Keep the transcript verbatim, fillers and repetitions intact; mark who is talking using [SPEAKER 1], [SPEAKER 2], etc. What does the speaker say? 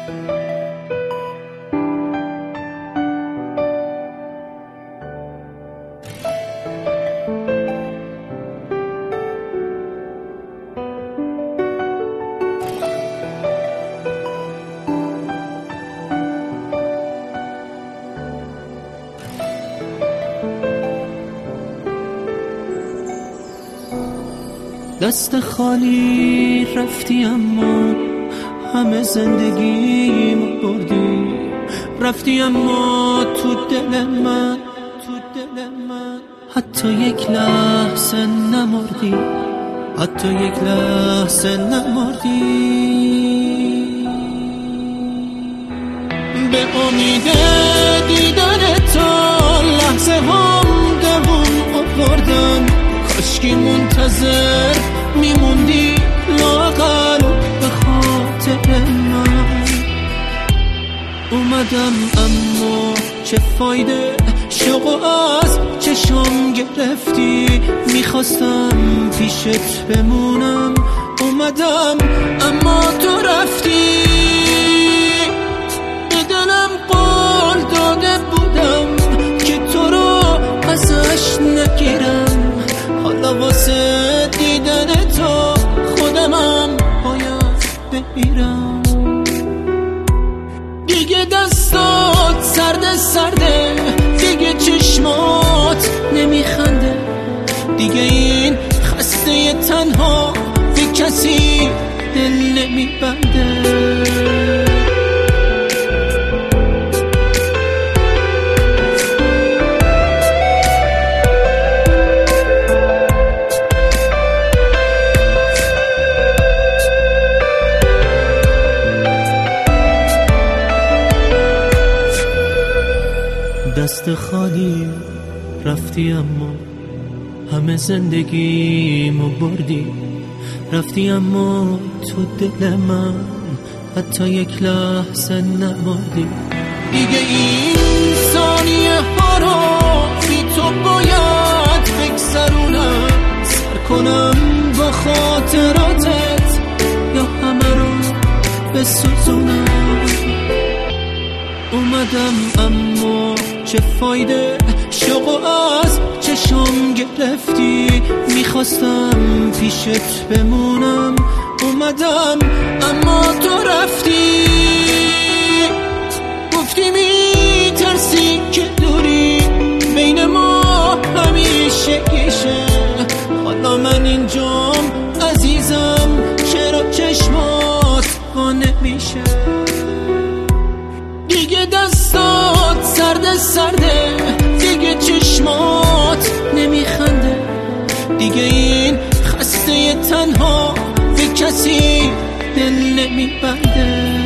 [SPEAKER 1] دست خالی رفتی اما همه زندگیمو بردی، رفتی اما تو دل من، تو دل من حتی یک لحظه نمردی، حتی یک لحظه نمردی. به امید دیدن تو لحظه هم دوم آوردم، کاشکی منتظر میموندی لااقل به خاطر من. اومدم اما چه فایده، شوق از چشم گرفتی، میخواستم پیشت بمونم، اومدم اما تو رفتی. به دلم قول داده بودم که تو رو ازش نگیرم، حالا واسه دیدن تو خودمم باید بمیرم. دیگه دستات سرده سرده، دیگه چشمات نمیخنده، دیگه این خسته تنها به کسی دل نمیبنده. دست خالی رفتی اما همه زندگیمو بردی، رفتی اما تو دل من حتی یک لحظه نمردی. دیگه این ثانیه ها رو بی تو باید بگذرونم، سر کنم با خاطراتت یا همه رو بسوزونم. اومدم اما چه فایده، شوق از چشم گرفتی، میخواستم پیشت بمونم، اومدم اما تو رفتی. گفتی میترسی که دوری بین ما همیشه گیشه، حالا من اینجام عزیزم، چرا چشمات وا نمیشه؟ دیگه دستات سرده سرده، دیگه چشمات نمیخنده، دیگه این خسته تنها به کسی دل نمیبنده.